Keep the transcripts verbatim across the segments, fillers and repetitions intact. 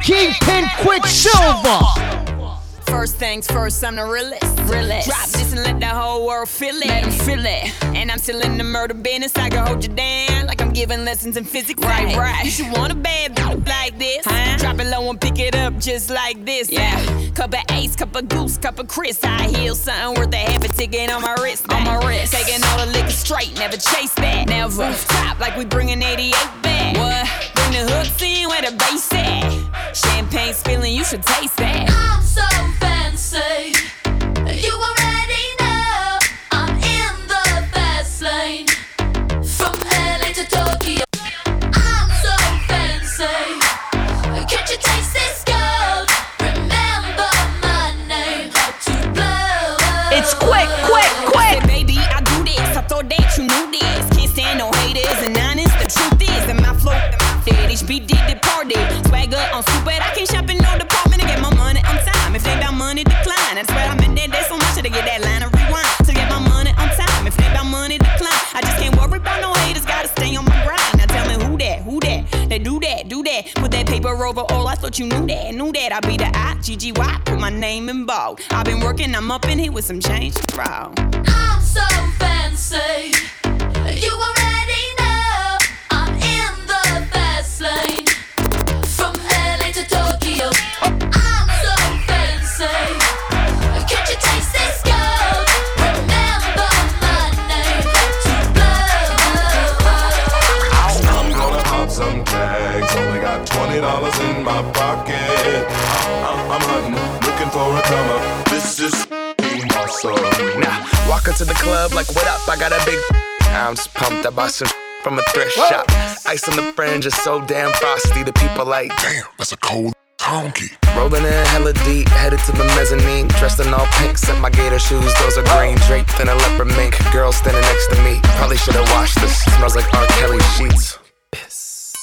Kingpin Quicksilver. First things first, I'm the realest. realest. Drop this and let the whole world feel it. Let them feel it. And I'm still in the murder business. I can hold you down like I'm giving lessons in physics. Right, right. You should want a bad bitch like this. Huh? Drop it low and pick it up just like this. Yeah. Cup of ace, cup of goose, cup of Chris. I heal something worth a half a ticket on my wrist. On my wrist. Taking all the liquor straight, never chase that. Never. Top like we bringing eighty-eight back. What? Bring the hooks in where the bass at. Champagne spilling, you should taste that. I'm so fancy. You already know I'm in the fast lane. From L A to Tokyo. I'm so fancy. Can't you taste this gold? Remember my name. How to blow. It's quick, quick, quick. Say, baby, I do this. I thought that you knew this. Can't stand no haters and honest. The truth is that my flow, H B did the party. Swagger on stupid. I can't shop in no department to get my money on time. If they about money, decline. That's why I'm in there. There's so much to get that line of rewind. To get my money on time. If they about money, decline. I just can't worry about no haters. Gotta stay on my grind. Now tell me who that, who that? They do that, do that. Put that paper over all. I thought you knew that, knew that. I be the I, G G Y. Put my name in bold. I've been working. I'm up in here with some change to throw. I'm so fancy. You already know I'm in the fast lane. From L A to Tokyo. I'm so fancy. Can't you taste this gold? Remember my name. To blow. I'm gonna pop some tags. Only got twenty dollars in my pocket. I'm, I'm hunting, looking for a come up. This is awesome. Now, walk into the club like, what up? I got a big. I'm just pumped. I bought some from a thrift Whoa. shop. Ice on the fringe is so damn frosty. The people like, damn, that's a cold honky. Rolling in hella deep, headed to the mezzanine. Dressed in all pink, set my gator shoes. Those are green, draped in a leopard mink. Girl standing next to me. Probably should've washed this. Smells like R. Kelly sheets. Piss.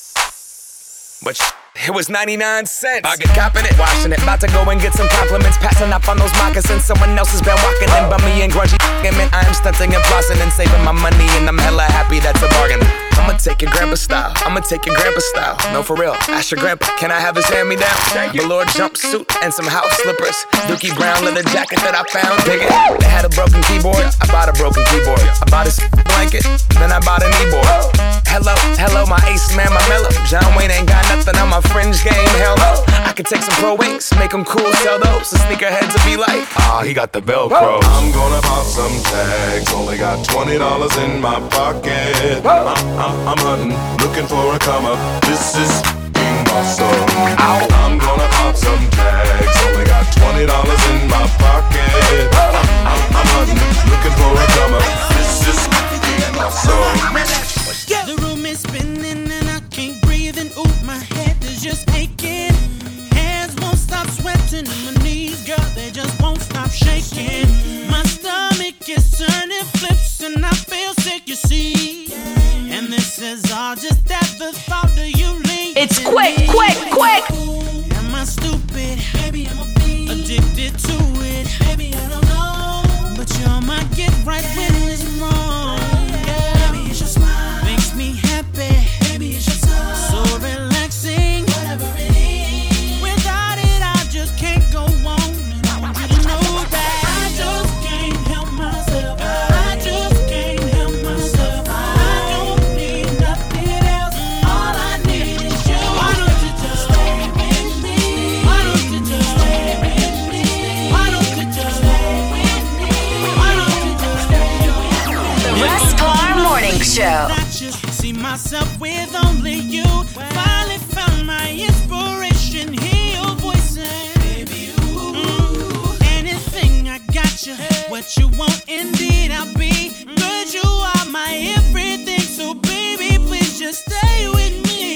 But sh- it was ninety-nine cents. I get copping it, washing it. About to go and get some compliments. Passing up on those moccasins. Someone else has been walking in by me and grungy man. I am stunting and flossing and saving my money, and I'm hella happy that's a bargain. I'ma take your grandpa style. I'ma take your grandpa style. No, for real. Ask your grandpa, can I have his hand-me-down? Velour jumpsuit and some house slippers. Dookie brown leather jacket that I found. Dig it. They had a broken keyboard. I bought a broken keyboard. I bought a blanket. Then I bought a kneeboard. Hello, hello, my ace man, my mellow. John Wayne ain't got nothing on my fringe game. Hell no. I could take some pro wings, make them cool, sell those. The sneakerheads will be like, ah, he got the Velcro. I'm gonna pop some tags. Only got twenty dollars in my pocket. I'm, I'm, I'm hunting, looking for a come up. This is awesome. Ow. I'm gonna pop some tags. Only got twenty dollars in my pocket. I'm, I'm, I'm hunting, looking for a come up. This is awesome. The room is spinning and I can't breathe, and ooh, my head is just aching. Hands won't stop sweating and my knees, girl, they just won't stop shaking. My stomach is turning flips and I feel sick, you see. And this is all just at the thought of you leaving. It's quick, me. quick, quick. Am I stupid? Maybe I'm a bee. Addicted to it. Maybe I don't know. But you're my get right when it's wrong. Yeah. Maybe it's your smile. Makes me happy. Maybe it's your touch. So relaxing. Whatever it is. Without it, I just can't go on. And I want you to know that I just can't help myself. I just can't help myself. I don't need nothing else. All I need is you. Why don't you just stay with me? Why don't you just stay with me? Why don't you just stay with me? Why don't you just stay with me? The Russ Parr Morning Show. I just see myself with only you. Finally found my inspiration. Hear your voice and baby, ooh, anything I got you. What you want, indeed I'll be. Cause you are my everything. So baby, please just stay with me.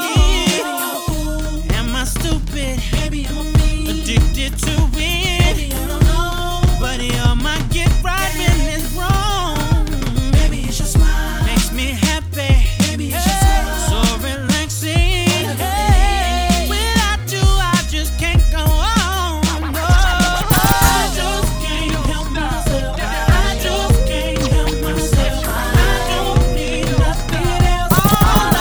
Am I stupid? Maybe I'm a bee. Addicted to it. Maybe I don't know. But you're my get right when it's wrong. Maybe it's your smile. Makes me happy. Maybe it's your touch. So relaxing. Hey. Without you, I just can't go on. No. I just can't help myself. I just can't help myself. I don't need nothing else. All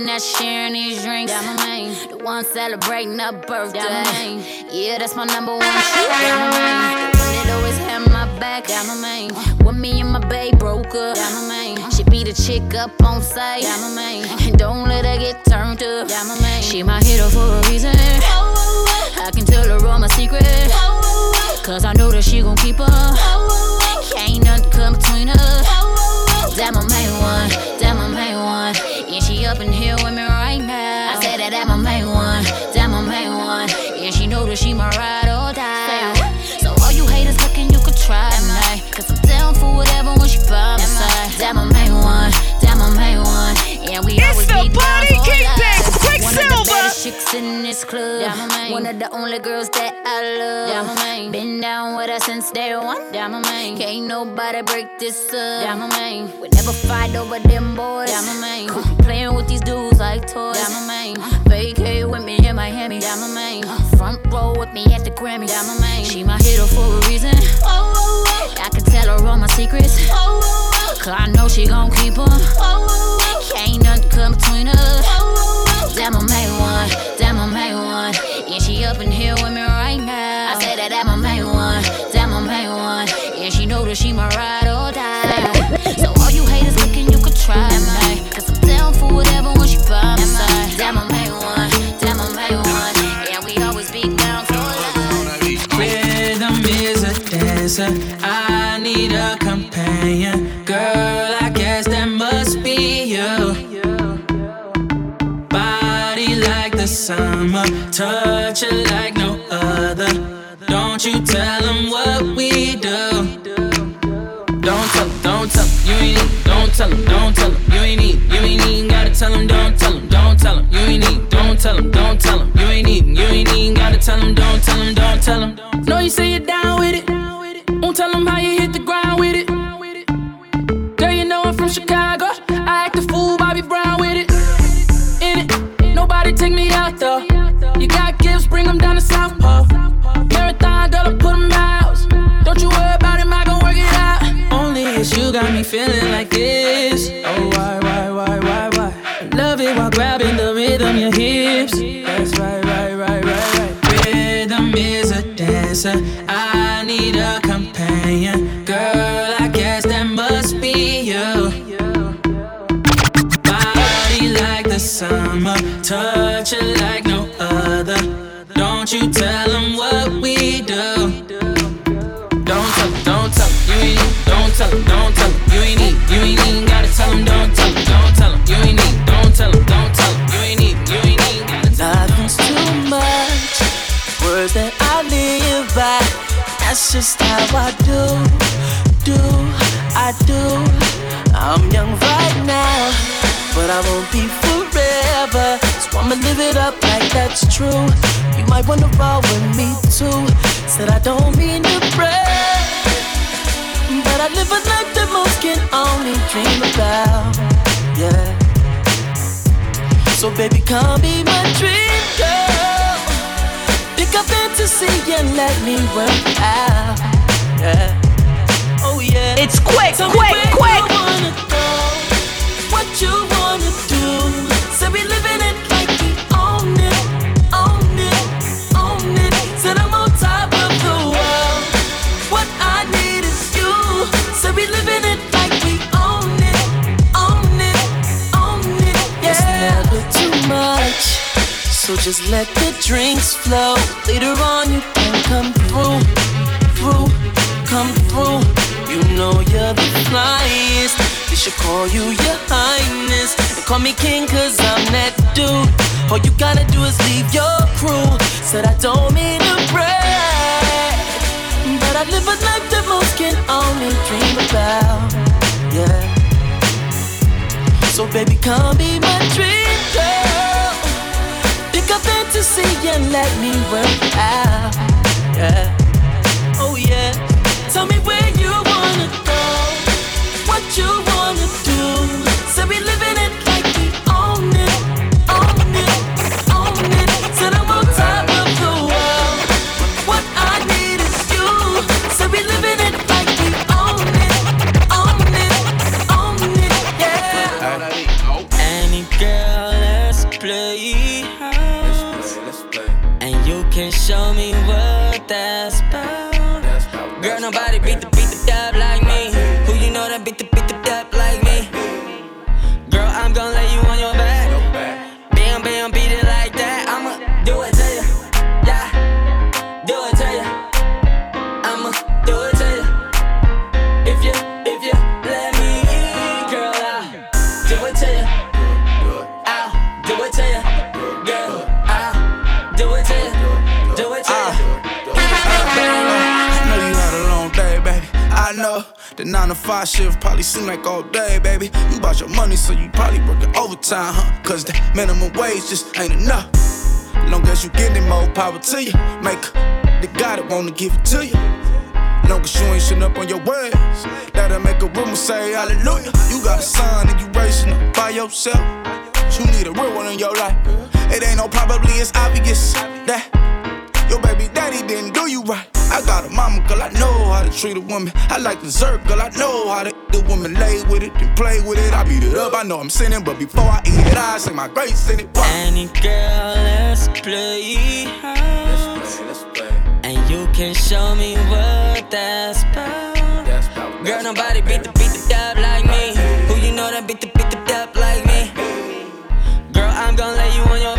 one that's sharing these drinks. That my main. The one celebrating a birthday. That my main. Yeah, that's my number one shit. That my main. The one that always had my back. That my main. When me and my babe broke up. That my main. She beat a chick up on sight. That my main. And don't let her get turned up. That my main. She my hero for a reason. I can tell her all my secrets. Cause I know that she gon' keep her. Can't nothing come between us. That my main one, that my main one. Yeah, she up in here with me right now. I said that that my main one, that my main one. Yeah, she know that she my ride or die. So all you haters looking, you could try me. Cause I'm down for whatever when she by my side. That my main one, that my main one. Yeah, we always be down for life. One of the baddest chicks in this club. One of the only girls that I love. Been down with her since day one. Can't nobody break this up. We never fight over them boys. Playing with these dudes like toys. Vacay with me in Miami. Front row with me at the Grammy. She my hero for a reason. I can tell her all my secrets. Cause I know she gon' keep her. Can't nothing come between us. That my main one, that my main one. Yeah, she up in here with me right now. I say that that my main one, that my main one. Yeah, she know that she my ride or die. So all you haters looking, you could try me. Cause I'm down for whatever when she by my side. That my main one, that my main one. Yeah, we always be down for life. Rhythm is a dancer, I need a companion. Girl, I guess that must be you. The summer, touch it like no other. Don't you tell them what we do. Don't tell them, don't tell them, you ain't need. Don't tell them, don't tell them, you ain't need. You ain't even gotta tell them, don't tell them, don't tell them, you ain't need. Don't tell them, don't tell them, you ain't need. You ain't even gotta tell them, don't tell them, don't tell them. No, you say you're down with it. Won't tell them how you hit the ground with it. Girl, you know I'm from Chicago. I act a fool, Bobby Brown with it. In it. Nobody take me out though. You got gifts, bring them down to South Pole. Marathon, girl, I put them out. Don't you worry about him, I gon' work it out. Only it's you got me feeling like this. Oh, why, why, why, why, why? Love it while grabbing the rhythm, your hips. That's right, right, right, right, right. Rhythm is a dancer, I need a companion. Girl, I guess that must be you. Like the summer, touch it like no other. Don't you tell them what we do. Don't tell them, don't tell them, you ain't need. Don't tell them, don't tell them, you ain't need. You ain't even gotta tell them, don't tell them, don't tell them, you ain't need. Don't tell them, don't tell them, you ain't need. You ain't even gotta tell them. Nothing's too much, words that I live by. That's just how I do, do, I do. I'm young right now, but I won't be forever. So I'ma live it up like that's true. You might wanna roll with me too. Said I don't mean to brag, but I live a life that most can only dream about. Yeah. So baby, come be my dream girl. Pick up fantasy and let me work out. Yeah. Oh yeah. It's quick, Tell quick, me where quick. You wanna go, what you wanna do. Say we living it like we own it, own it, own it. Said I'm on top of the world. What I need is you. Say we living it like we own it, own it, own it. Yeah. It's never too much, so just let the drinks flow. Later on you can come through, through, come through. You know you're the flyest. They should call you your highness. And call me king cause I'm that dude. All you gotta do is leave your crew. Said I don't mean to brag, but I live a life that most can only dream about. Yeah. So baby, come be my dream girl. Pick up fantasy and let me work out. Yeah. Oh yeah. Tell me where you wanna go, what you wanna do. Say we living it like we own it, own it, own it. Said I'm on top of the world. What I need is you. Say we living it like we own it, own it, own it, yeah. Any girl play house. Let's play, let's play. And you can show me what that's about. That's about Girl, nobody beat the beat the dub like me. Who you know that beat the beat the dub like me? Girl, I'm gon' lay you on your back. Bam, bam, beat it like that. I'ma do it to you. Yeah, do it to you. I'ma do it to you. If you, if you let me in, girl, I'll do it to you. I'll do it to you. Girl, I'll do it to you. Do it to you. I know you had a long day, baby. I know the nine to five shift probably seem like all day, baby. You bought your money, so you probably working overtime, huh? Cause the minimum wage just ain't enough. Long as you getting more power to you. Make the God that wanna give it to you. Long as you ain't shitting up on your words, that'll make a woman say hallelujah. You got a son and you raising up by yourself. You need a real one in your life. It ain't no probably, it's obvious that your baby daddy didn't do you right. I got a mama, girl, I know how to treat a woman. I like dessert, girl, I know how to the woman lay with it and play with it. I beat it up, I know I'm sinning, but before I eat it, I say my grace in it. Any girl, let's play house. Let's play, let's play. And you can show me what that's about. That's about Girl, nobody beat the beat the dub like me. Who you know that beat the beat the dub like me? Girl, I'm gon' lay you on your